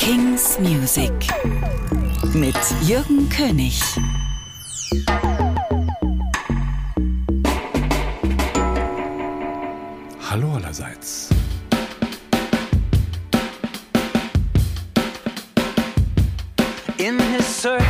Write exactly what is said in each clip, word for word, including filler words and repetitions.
King's Music mit Jürgen König. Hallo allerseits. In his search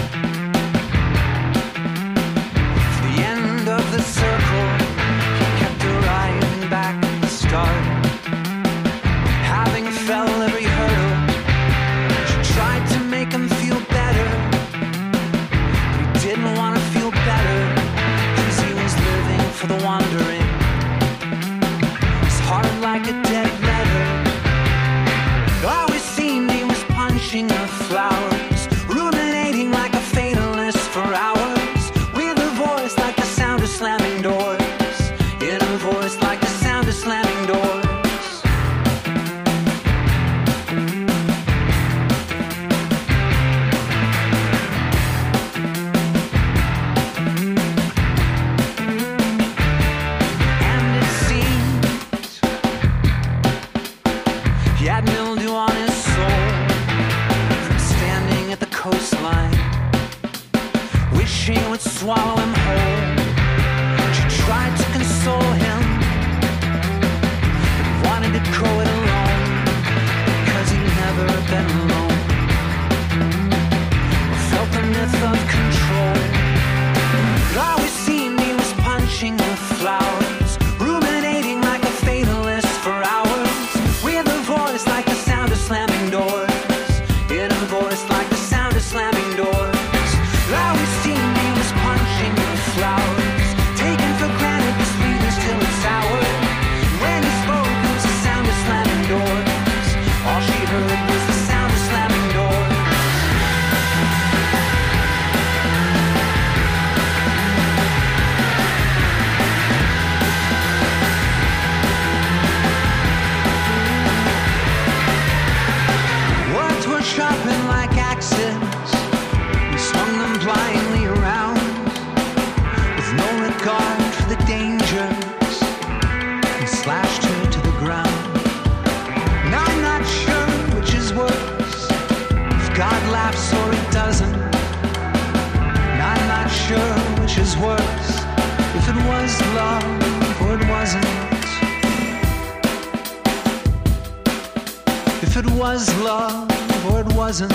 for the end of the circle, he kept arriving back at the start. Having fell every hurdle, she tried to make him feel better. He didn't want to feel better, cause he was living for the wandering. His heart like a dead letter. Always seemed he was punching the flowers, ruminating like a fatalist for hours, with a voice like the sound of slamming doors, in a voice like the sound of slamming doors. And it seemed he had mildew on his soul from standing at the coastline, wishing it would swallow him whole. She tried to console him, but wanted to go it alone, because he'd never been alone, or felt the myth of control. It always seemed he was punching the flowers, ruminating like a fatalist for hours, with a voice like the sound of slamming doors, in a voice like the sound of slamming doors. It always seemed he was punching the flowers, taking for granted the sweetness till it's sour. When he spoke, it was the sound of slamming doors. All she heard was the sound of slamming doors. Words were sharpened like axes, he swung them blindly around, with no regard for the dangers, he slashed her to the ground. And I'm not sure which is worse, if God laughs or he doesn't. And I'm not sure which is worse, if it was love or it wasn't. If it was love or it wasn't.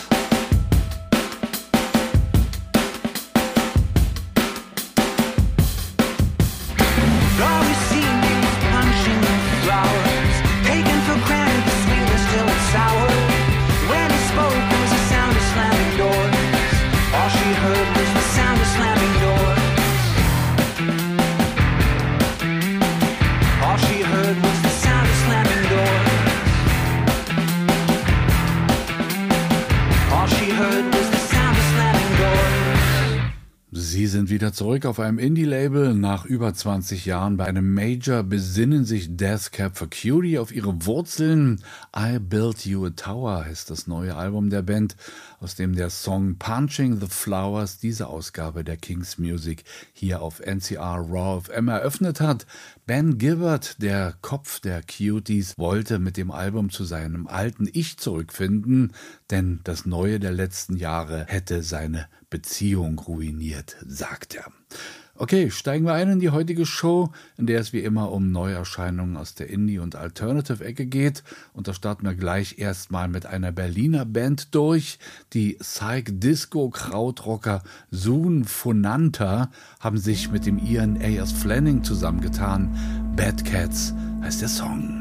It always seemed he was punching the flowers, taking for granted the sweetness till it's sour. When he spoke, it was the sound of slamming doors. All she heard was the sound of slamming doors. All she heard was the sound of slamming doors. All she heard was the sound of slamming doors. Sie sind wieder zurück auf einem Indie-Label. Nach über zwanzig Jahren bei einem Major besinnen sich Death Cab for Cutie auf ihre Wurzeln. I Built You a Tower heißt das neue Album der Band, aus dem der Song Punching the Flowers diese Ausgabe der King's Music hier auf N C R Raw F M eröffnet hat. Ben Gibbard, der Kopf der Cuties, wollte mit dem Album zu seinem alten Ich zurückfinden, denn das Neue der letzten Jahre hätte seine Beziehung ruiniert, sagt er. Okay, steigen wir ein in die heutige Show, in der es wie immer um Neuerscheinungen aus der Indie- und Alternative-Ecke geht. Und da starten wir gleich erstmal mit einer Berliner Band durch. Die Psych-Disco-Krautrocker Soon Funanta haben sich mit dem Ian Ayers Fleming zusammengetan. Bad Cats heißt der Song.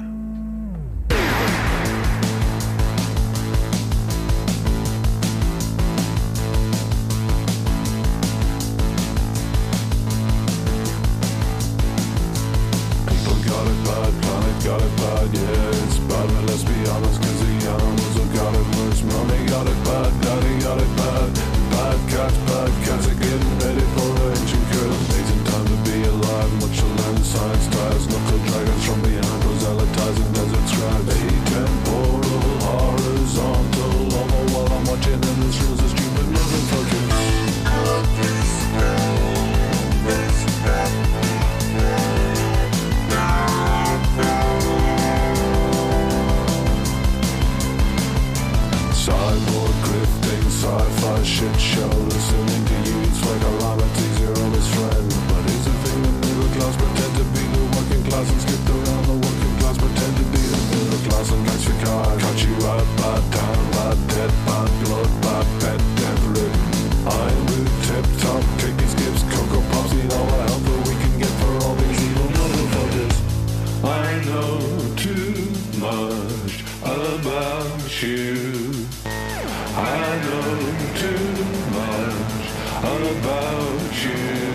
Got it bad, yeah, it's bad, but let's be honest, cause the animals have got it worse. Mommy got it bad, daddy got it bad. Bad cats, bad cats are getting ready for ancient curls. Amazing time to be alive, much to learn, science ties, knuckle dragons from behind those L A ties. I know too much about you. I know too much about you.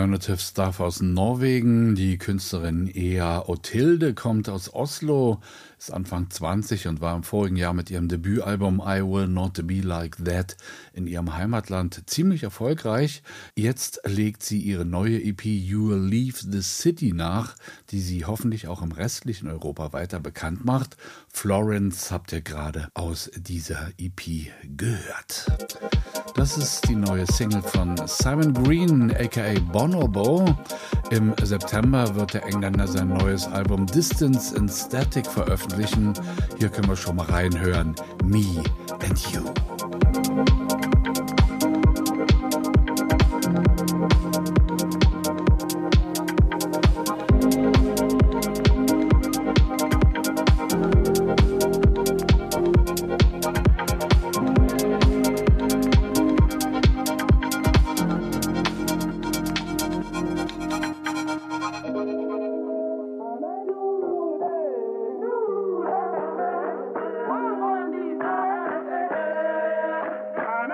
Alternative Stuff aus Norwegen. Die Künstlerin Ea Otilde kommt aus Oslo, ist Anfang zwanzig und war im vorigen Jahr mit ihrem Debütalbum I Will Not Be Like That in ihrem Heimatland ziemlich erfolgreich. Jetzt legt sie ihre neue E P You Will Leave the City nach, die sie hoffentlich auch im restlichen Europa weiter bekannt macht. Florence habt ihr gerade aus dieser E P gehört. Das ist die neue Single von Simon Green, aka Bonobo. Im September wird der Engländer sein neues Album Distance and Static veröffentlichen. Hier können wir schon mal reinhören. Me and You. Kind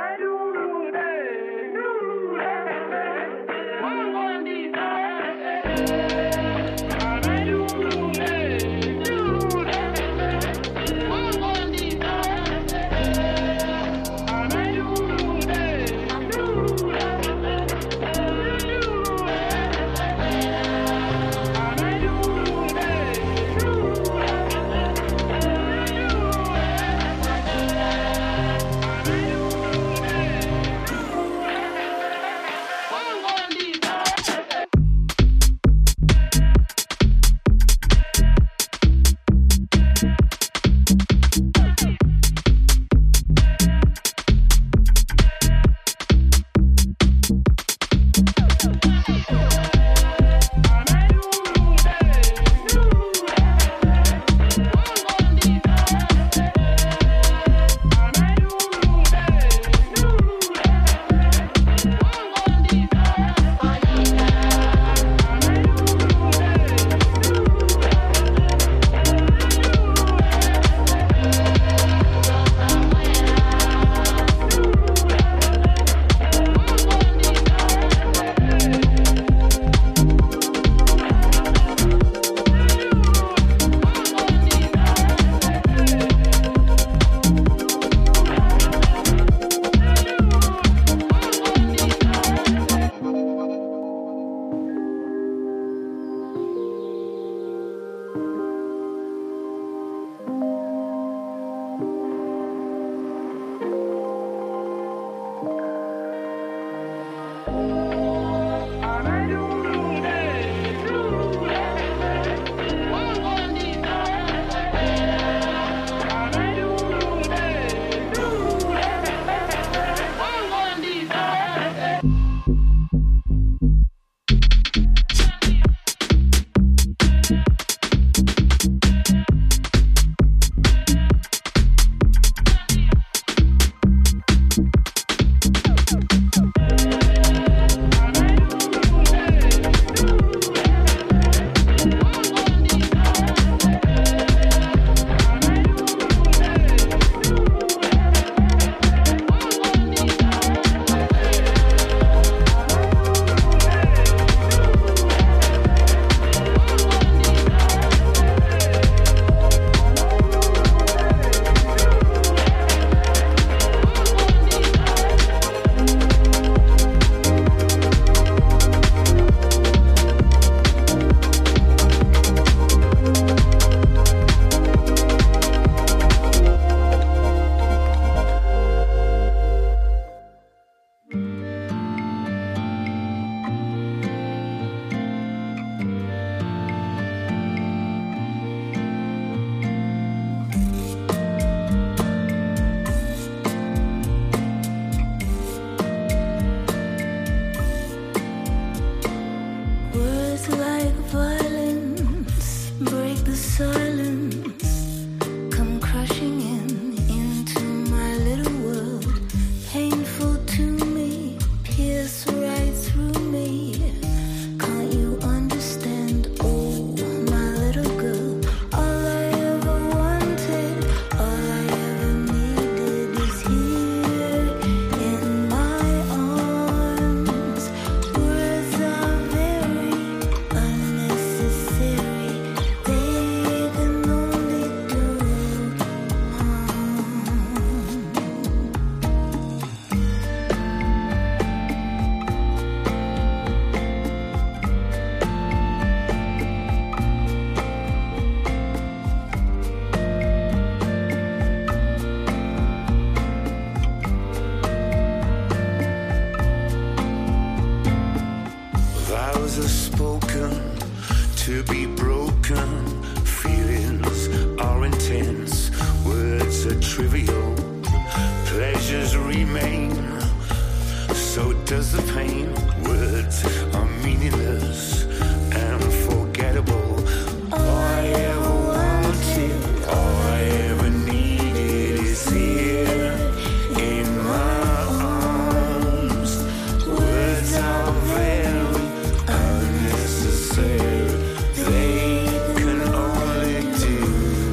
to be broken. Feelings are intense, words are trivial, pleasures remain, so does the pain. Words are meaningless and forgettable. All I ever wanted, all I ever needed is here in my arms. Words are very unnecessary. They can only do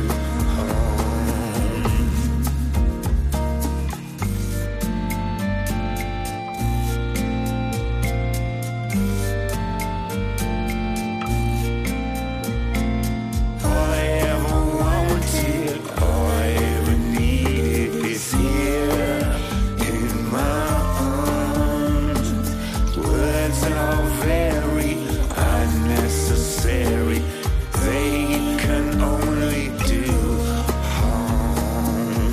harm. All I ever wanted, all I ever needed is here in my arms. Words are very unnecessary. They can only do harm.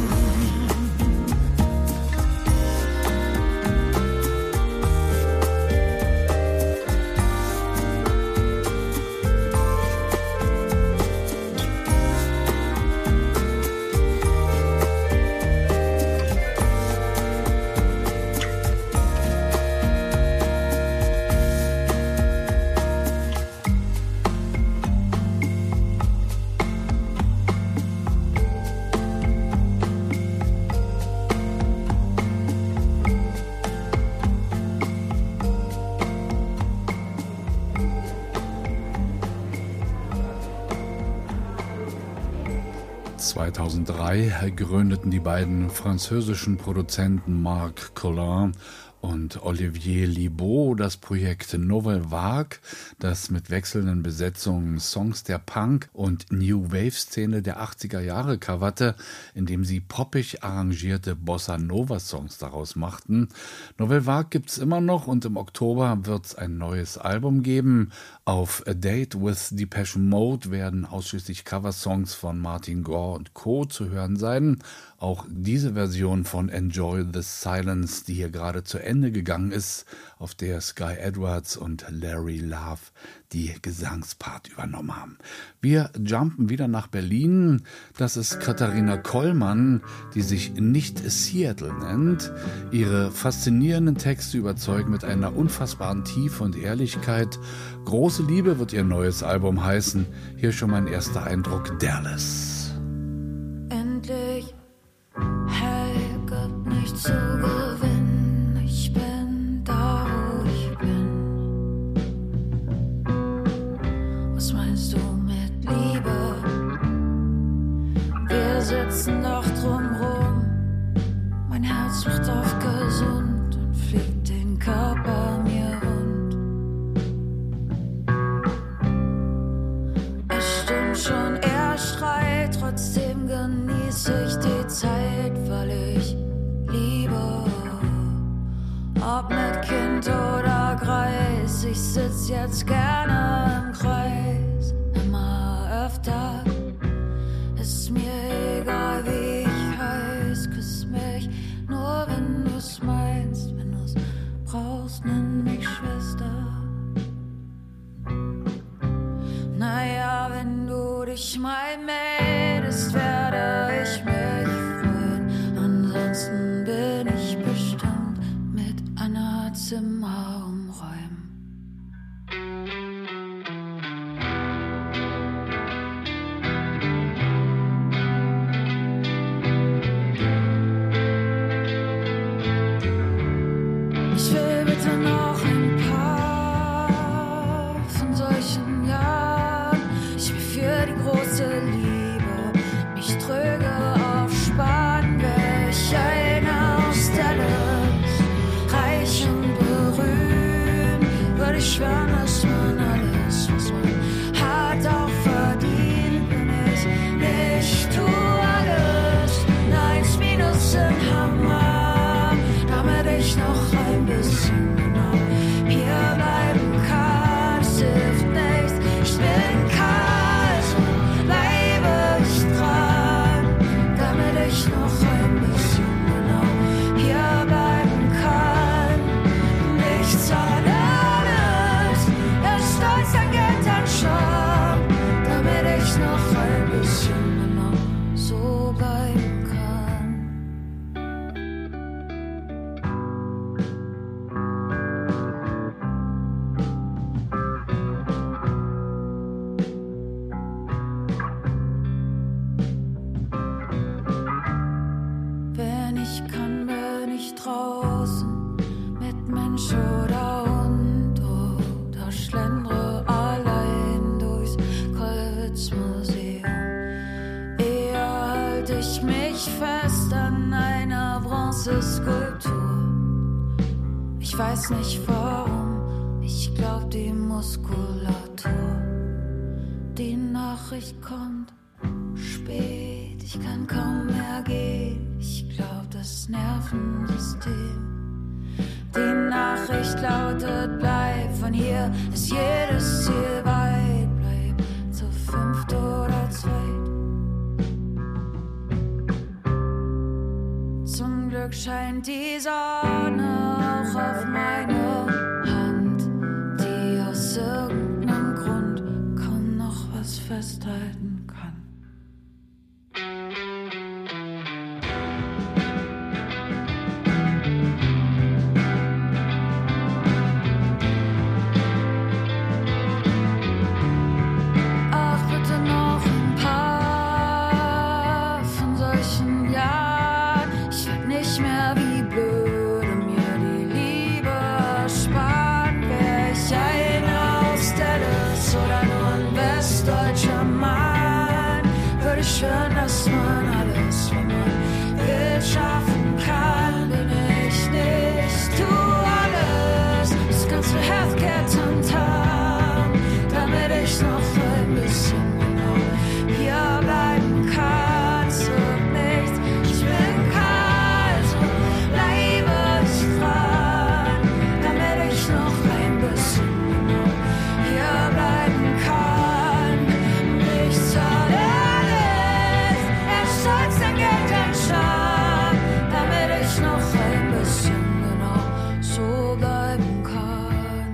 zweitausenddrei gründeten die beiden französischen Produzenten Marc Collin und Olivier Libaud das Projekt Nouvelle Vague, das mit wechselnden Besetzungen Songs der Punk- und New Wave-Szene der achtziger Jahre coverte, indem sie poppig arrangierte Bossa-Nova-Songs daraus machten. Nouvelle Vague gibt's immer noch und im Oktober wird's ein neues Album geben. Auf A Date with Depeche Mode werden ausschließlich Coversongs von Martin Gore und Co. zu hören sein. Auch diese Version von Enjoy the Silence, die hier gerade zu Ende gegangen ist, auf der Sky Edwards und Larry Love die Gesangspart übernommen haben. Wir jumpen wieder nach Berlin. Das ist Katharina Kollmann, die sich nicht Seattle nennt. Ihre faszinierenden Texte überzeugen mit einer unfassbaren Tiefe und Ehrlichkeit. Große Liebe wird ihr neues Album heißen. Hier schon mein erster Eindruck, Dallas. Endlich, hey, gibt nicht zu gewinnen. Ich bin da, wo ich bin. Was meinst du mit Liebe? Wir sitzen doch drumrum. Mein Herz wird oft gesund und fliegt den Körper mir rund. Es stimmt schon, er schreit, trotzdem genieße ich die Zeit, weil ich liebe. Ob mit Kind oder Greis, ich sitz jetzt gerne im Kreis. Immer öfter, ist mir egal wie ich heiß. Küss mich nur, wenn du's meinst, wenn du's brauchst, nenn mich Schwester. Naja, wenn du dich mal meldest, werde ich mich freuen. Ansonsten bin ich bestimmt mit Anna Zimmer umräumen. schwarze Skulptur. Ich weiß nicht warum, ich glaub die Muskulatur. Die Nachricht kommt spät, ich kann kaum mehr gehen. Ich glaub das Nervensystem. Die Nachricht lautet, bleib, von hier ist jedes Ziel weit. Bleib zu fünft oder zweit. Zum Glück scheint die Sonne auch auf meine Hand, die aus irgendeinem Grund kaum noch was festhalten kann. Schön, dass man alles, wenn man will, schaffen kann. Bin ich nicht, tu alles, das ganze Healthcare Tantam, damit ich noch ein bisschen genau hier bleiben kann. Zurück nichts, ich bin kalt, bleibe ich dran, damit ich noch ein bisschen genau hier bleiben kann. Nichts alles. Damit ich noch ein bisschen genau so bleiben kann.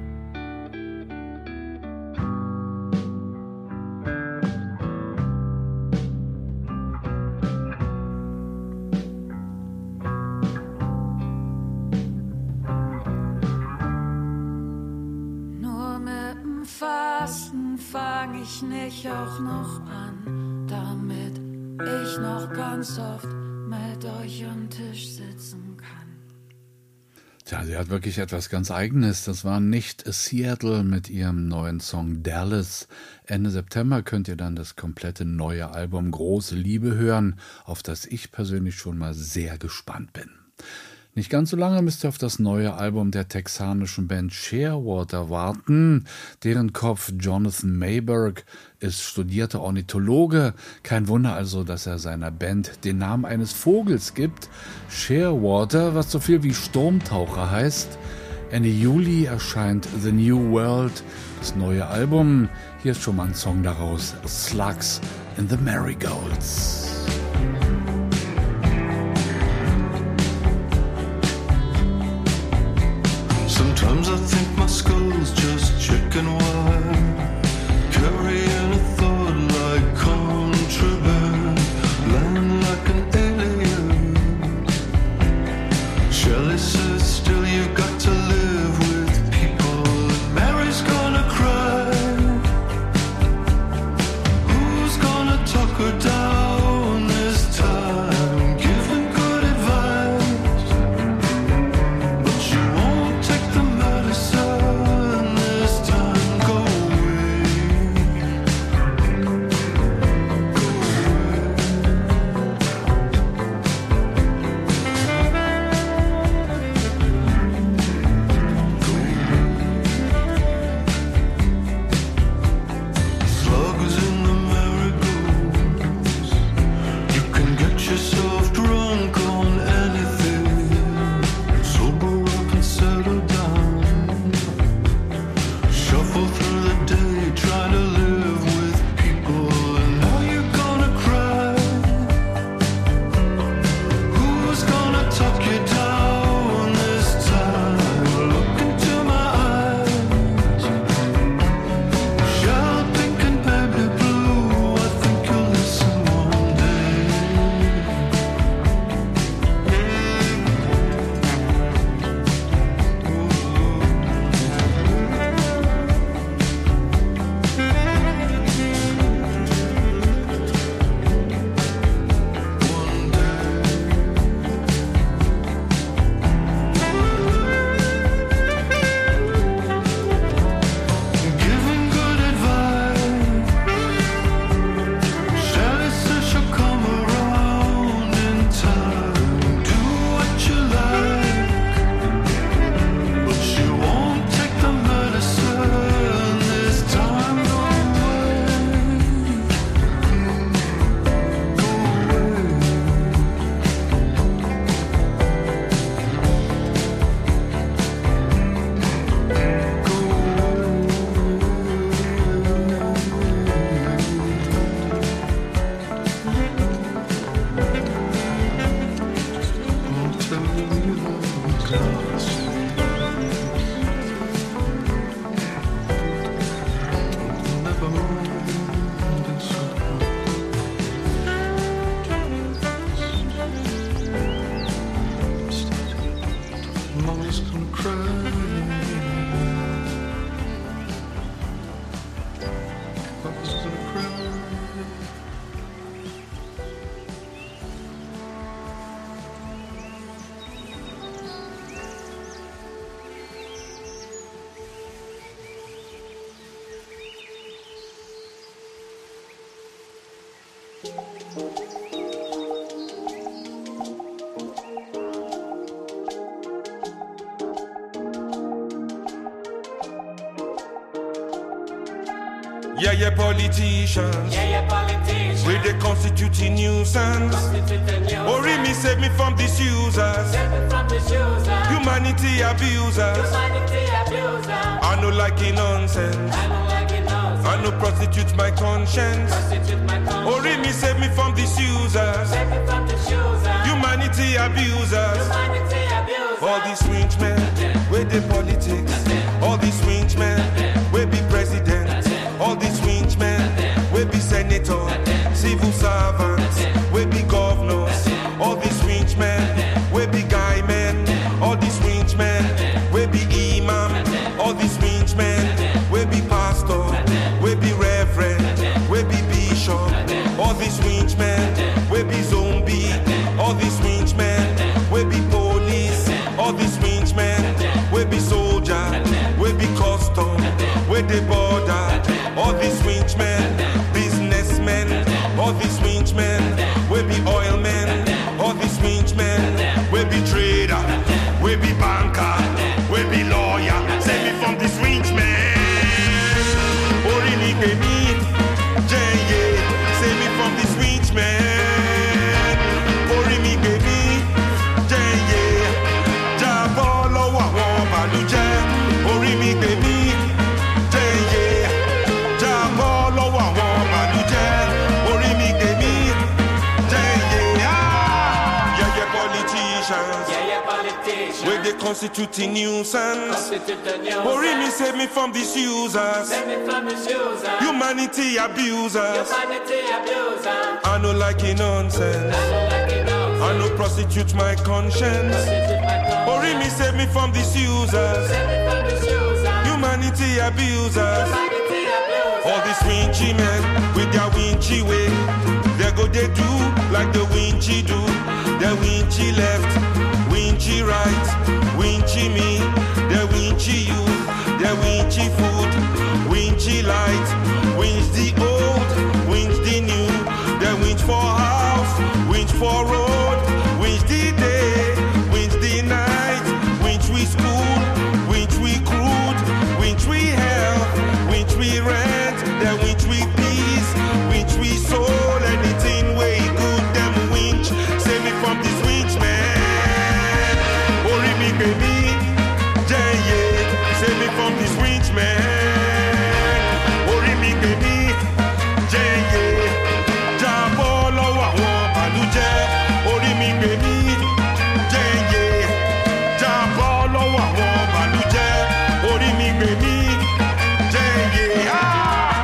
Nur mit dem Fasten fang ich nicht auch noch an, damit ich noch ganz oft mit euch am Tisch sitzen kann. Tja, sie hat wirklich etwas ganz Eigenes. Das war nicht Seattle mit ihrem neuen Song Dallas. Ende September könnt ihr dann das komplette neue Album Große Liebe hören, auf das ich persönlich schon mal sehr gespannt bin. Nicht ganz so lange müsst ihr auf das neue Album der texanischen Band Shearwater warten. Deren Kopf Jonathan Mayberg ist studierter Ornithologe. Kein Wunder also, dass er seiner Band den Namen eines Vogels gibt. Shearwater, was so viel wie Sturmtaucher heißt. Ende Juli erscheint The New World, das neue Album. Hier ist schon mal ein Song daraus, Slugs in the Marigolds. Sometimes I think my skull's just chicken wire, carrying a thought like contraband, land like an alien. Shelley says, still you got to live with people. Mary's gonna cry. Who's gonna talk her down? Yeah, yeah, politicians. Yeah, yeah, politicians. With the constituting nuisance. Ori me save me from these users. Save me from these users. Humanity abusers. Humanity abusers. I no like it nonsense. I don't like it nonsense. I no prostitute my conscience. Prostitute my conscience. Ori me save me from these users. Save me from these users. Humanity abusers. Humanity abusers. All these swinge men with the politics. All these swinge men will be president. All these swinge men will be senator. Civil servants will be governors. All these swinge men will be guy men. All these swinge men will be imam. All these swinge men will be pastor. Will be reverend. Will be bishop. All these swinge men will be zombie. All these swinge men will be police. All these swinge men will be soldier. Will be custom. With the border. All these swinge men, businessmen. All these swinge men will be oil men. All these swinge men will be trader. Will be banker. Will be lawyer. Save me from these swinge men. Orini baby, Jay, save me from these swinge men. Orini baby, Jay, Jabolo wa wa baluje. Orini baby. Yeah, yeah, politicians. With the constituting nuisance. Constitute the nuisance. Ori me save me from these users. Save me from these users. Humanity abusers. Humanity abusers. I no like it nonsense. I don't like it nonsense. I no prostitute my conscience. Prostitute my conscience. Ori me save me from these users. Save me from these users. Humanity abusers. Humanity abusers. All these winchy men with their winchy way. They go they do like the winchy do. The winchy left, winchy right, winchy me. The winchy you, the winchy food, winchy light. Winch the old, winch the new. The winch for house, winch for road. Winch the day, winch the night. Winch we school, winch we crude. Winch we health, winch we rent. The winch we peace, winch we soul. Anything way good, them winch. Save me from this winch man. Ori me baby, Jay, yeah. Save me from this winch man. Ori me baby, Jay, yeah. Jabolo wa wa baluje. Ori me baby, Jay, yeah. Jabolo wa wa baluje. Ori me baby, Jay, yeah. Ah!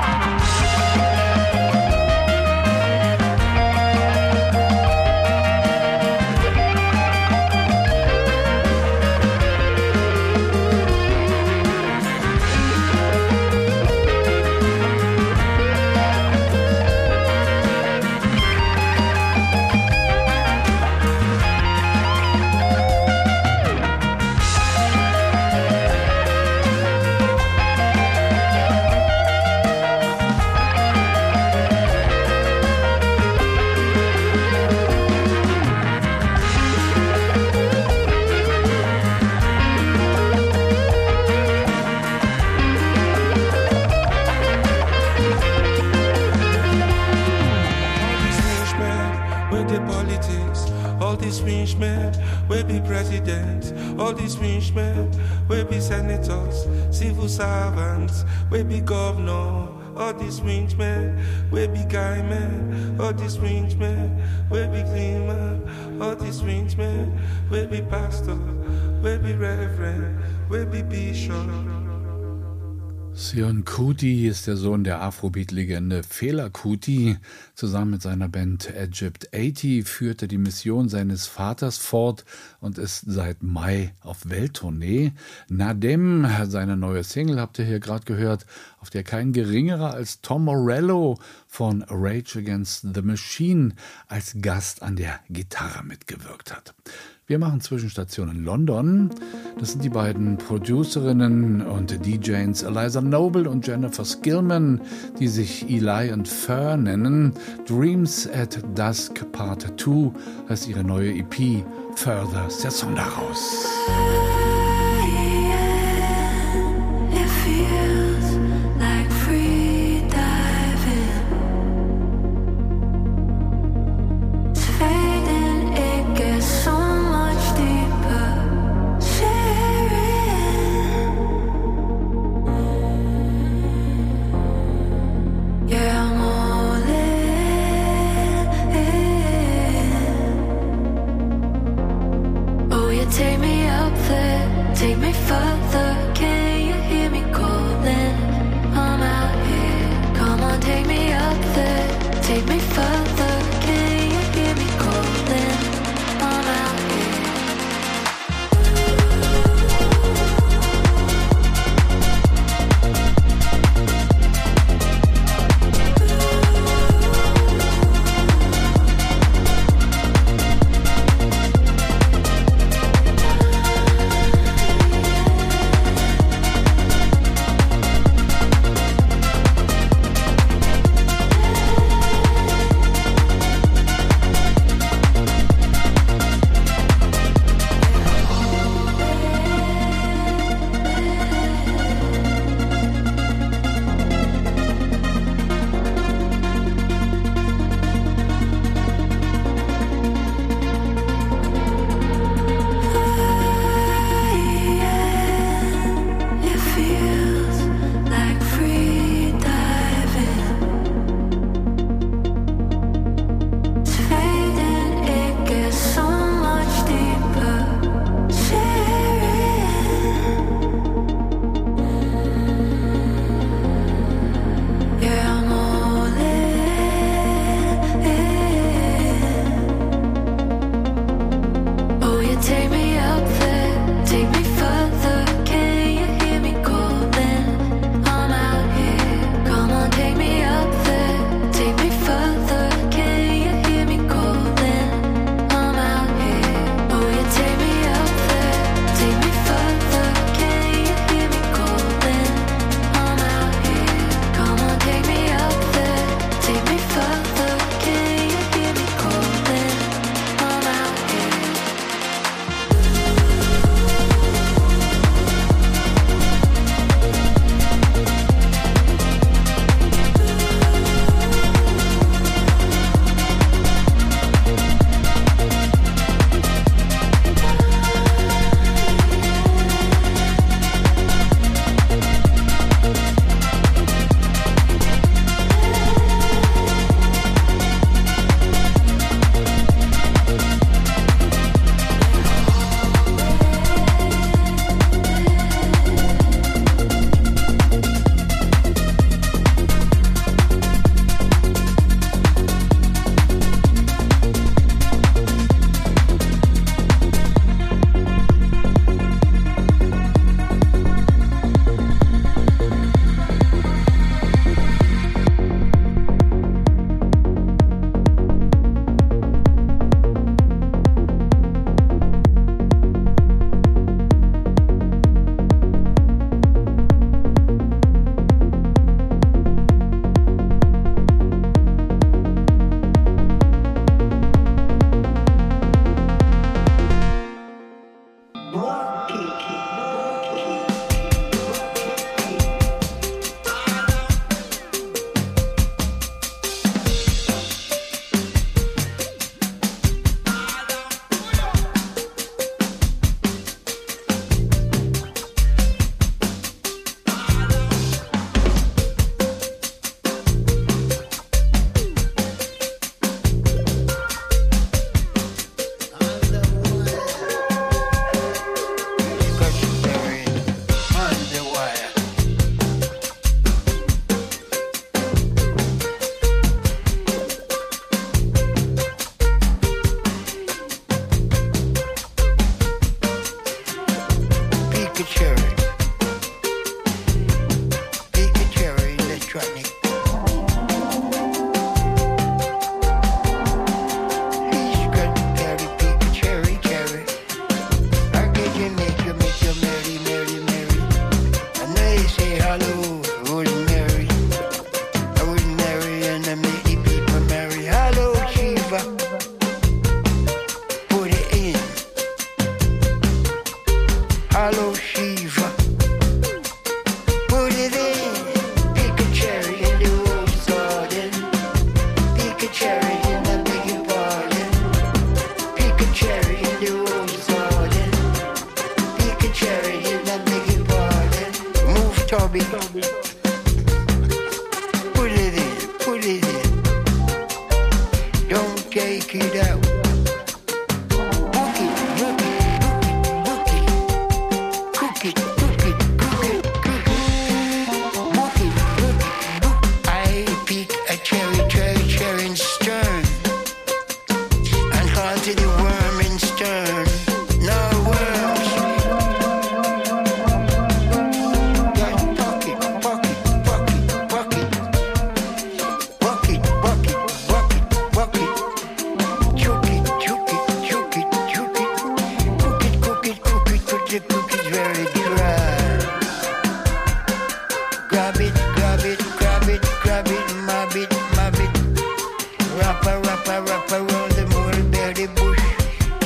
All these swinge men will be presidents. All these swinge men will be senators. Civil servants will be governor. All these swinge men will be guy men. All these swinge men will be clean man. All these swinge men will be pastor. we be reverend, we be bishop. Seun Kuti ist der Sohn der Afrobeat-Legende Fela Kuti. Zusammen mit seiner Band Egypt achtzig führt er die Mission seines Vaters fort und ist seit Mai auf Welttournee. Nadem, seine neue Single, habt ihr hier gerade gehört, auf der kein geringerer als Tom Morello von Rage Against the Machine als Gast an der Gitarre mitgewirkt hat. Wir machen Zwischenstation in London. Das sind die beiden Producerinnen und D Js Eliza Noble und Jennifer Skillman, die sich Eli and Fur nennen. Dreams at Dusk Part zwei heißt ihre neue E P. Further ist der Song daraus.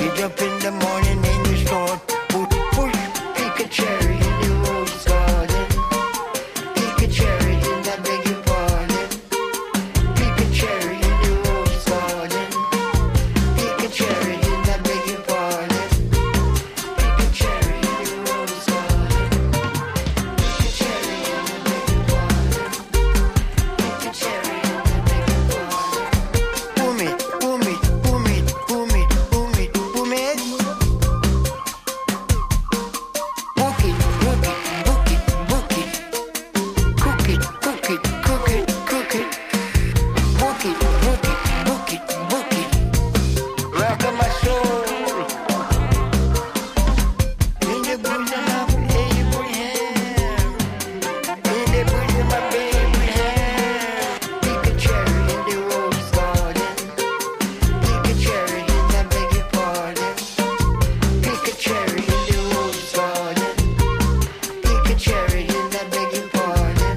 You jump in the morning and you start push, push, pick a cherry in the rose garden. Pick a cherry and I beg your pardon. Pick a cherry in the rose garden. Pick a cherry and I beg your pardon. Pick a cherry in the rose garden. Pick a cherry and I beg your pardon. Pick a cherry and I beg your pardon. Boom it, boom it, boom it, boom it, boom it, boom it. Book it, book it, book it, book it. Cook it, cook it, cook it, cook it. Book it, book it, book it, book it. Rock of my soul. In the bosom of Abraham. In the bosom of Abraham. Pick a cherry in the rose garden. Pick a cherry and I beg your pardon. Pick a cherry in the rose garden. Pick a cherry and I beg your pardon.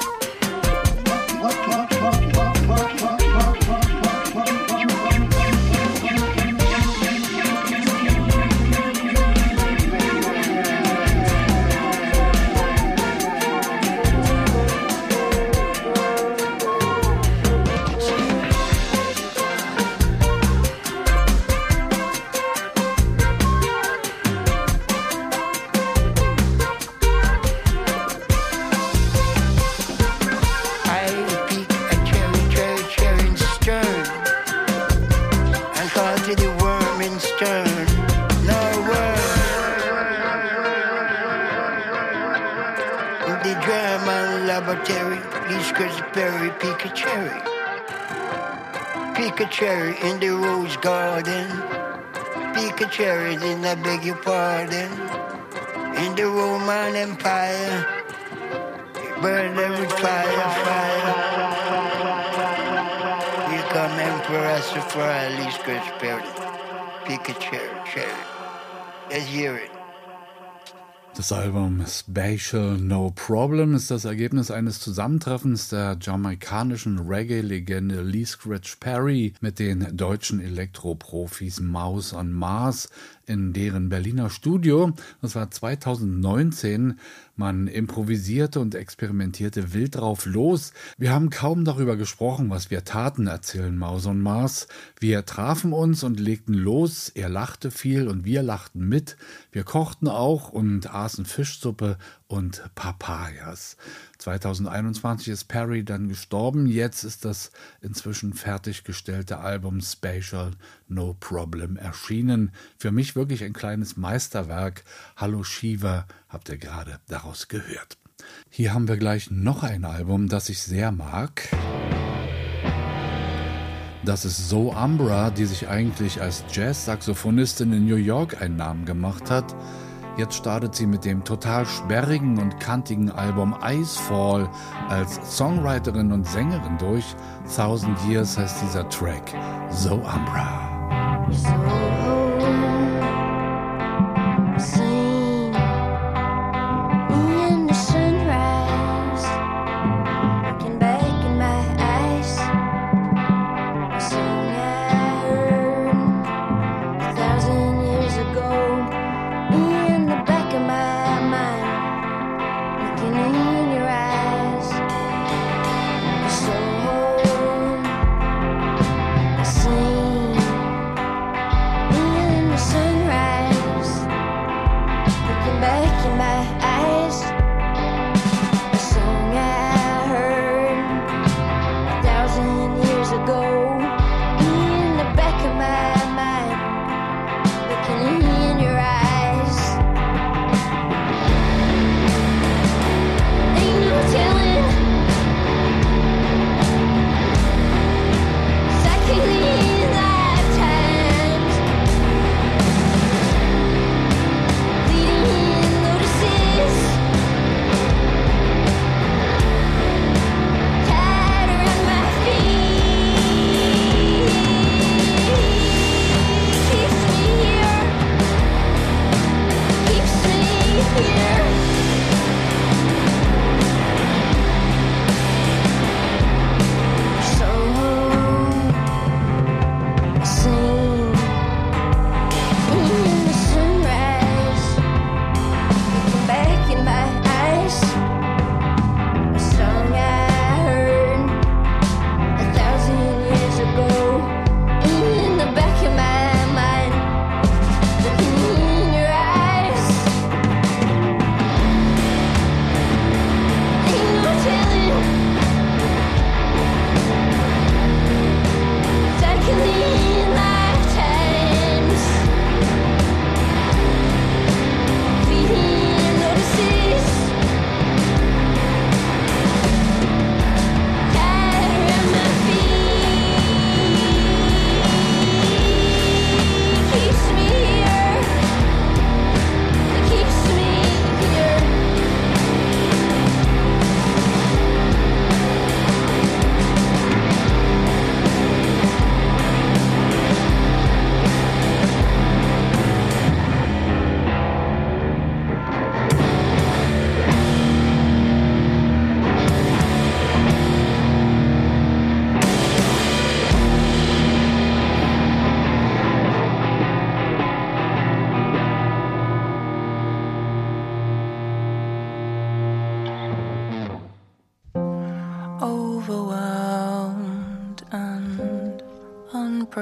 I pick a cherry, cherry, cherry and stern. And call to the worm and stern. No worm. In the German laboratory, please Chris Perry, pick a cherry. Pick a cherry in the rose garden. Pick a cherry, then I beg your pardon. In the Roman Empire, burn them with fire, fire. Here come Emperor Safari, Lee Chris Perry. Pick a cherry, cherry. Let's hear it. Das Album Spatial No Problem ist das Ergebnis eines Zusammentreffens der jamaikanischen Reggae-Legende Lee Scratch Perry mit den deutschen Elektroprofis Maus on Mars in deren Berliner Studio. Das war zweitausendneunzehn. Man improvisierte und experimentierte wild drauf los. Wir haben kaum darüber gesprochen, was wir taten, erzählen Maus on Mars. Wir trafen uns und legten los. Er lachte viel und wir lachten mit. Wir kochten auch und aßen Fischsuppe und Papayas. zweitausendeinundzwanzig ist Perry dann gestorben. Jetzt ist das inzwischen fertiggestellte Album Spatial No Problem erschienen. Für mich wirklich ein kleines Meisterwerk. Hallo Shiva, habt ihr gerade daraus gehört. Hier haben wir gleich noch ein Album, das ich sehr mag. Das ist Zoe Umbra, die sich eigentlich als Jazz-Saxophonistin in New York einen Namen gemacht hat. Jetzt startet sie mit dem total sperrigen und kantigen Album Icefall als Songwriterin und Sängerin durch. Thousand Years heißt dieser Track. Zoe Umbra. Seen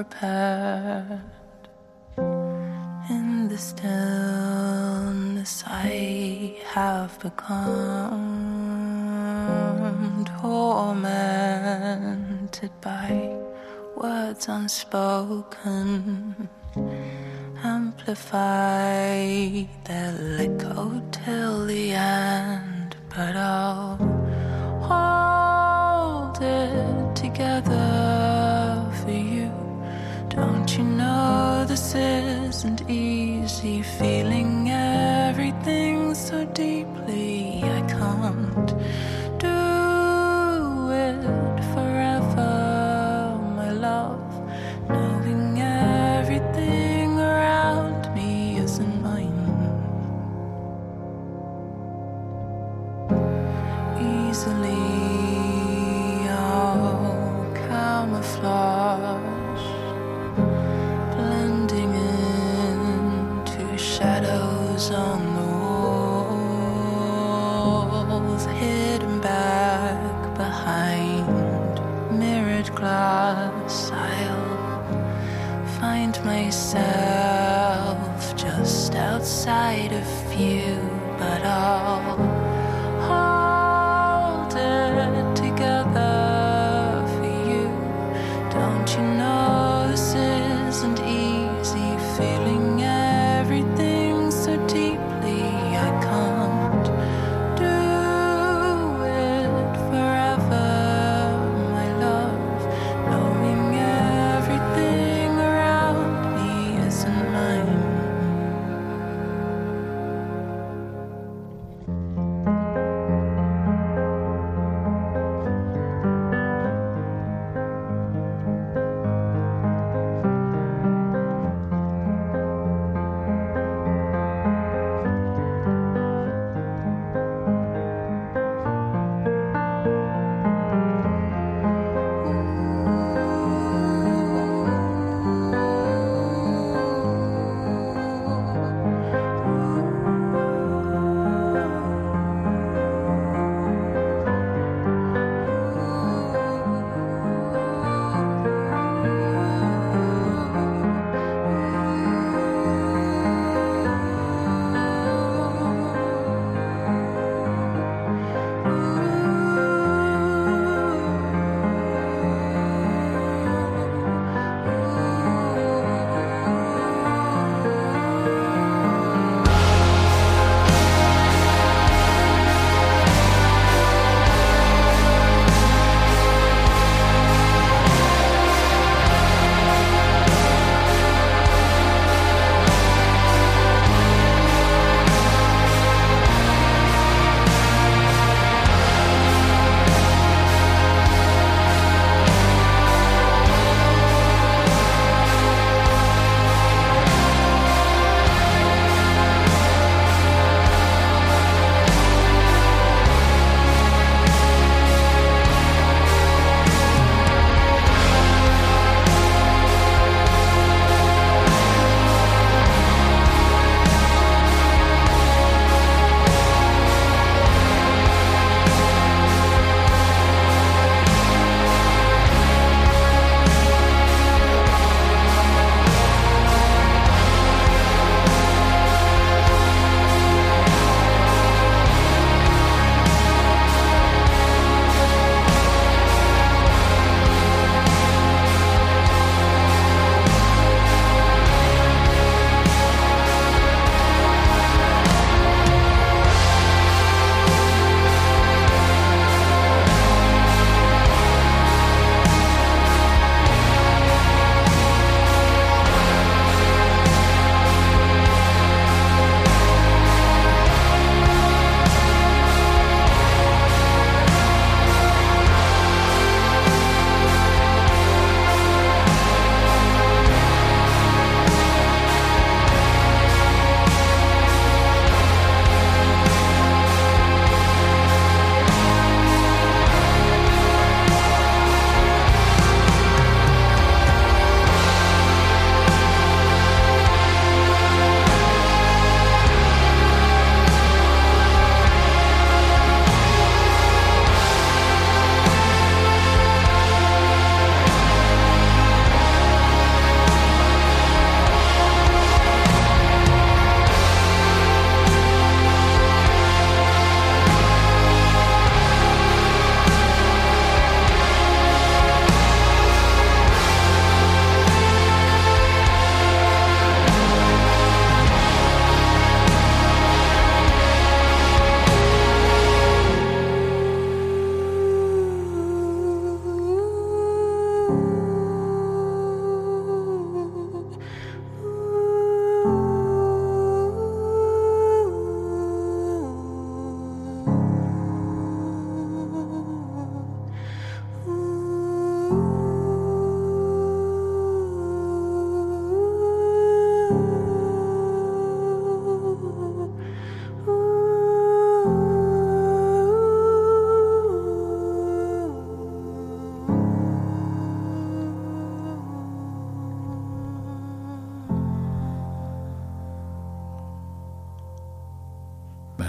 prepared. In the stillness I have become tormented by words unspoken, amplify their echo till the end, but I'll hold it together for you. Don't you know this isn't easy, feeling everything so deeply? I can't do it forever, my love, knowing everything around me isn't mine. Easily I'll camouflage, blending into shadows on the walls, hidden back behind mirrored glass. I'll find myself just outside of view, but I'll hold it together for you. Don't you know this isn't easy, feeling everything so deeply? I can't do it forever, my love, knowing everything around me isn't mine.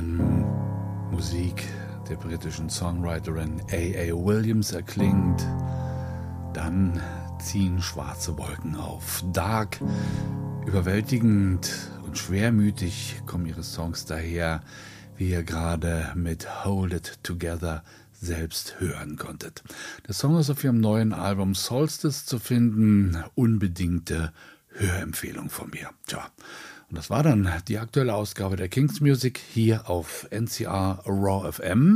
wenn Musik der britischen Songwriterin A A Williams erklingt, dann ziehen schwarze Wolken auf. Dark, überwältigend und schwermütig kommen ihre Songs daher, wie ihr gerade mit Hold It Together selbst hören konntet. Der Song ist auf ihrem neuen Album Solstice zu finden. Unbedingte Hörempfehlung von mir. Tja, und das war dann die aktuelle Ausgabe der King's Music hier auf N C R Raw F M.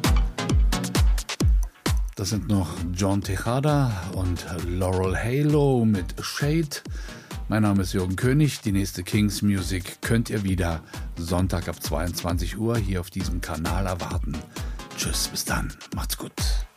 Das sind noch John Tejada und Laurel Halo mit Shade. Mein Name ist Jürgen König. Die nächste King's Music könnt ihr wieder Sonntag ab zweiundzwanzig Uhr hier auf diesem Kanal erwarten. Tschüss, bis dann. Macht's gut.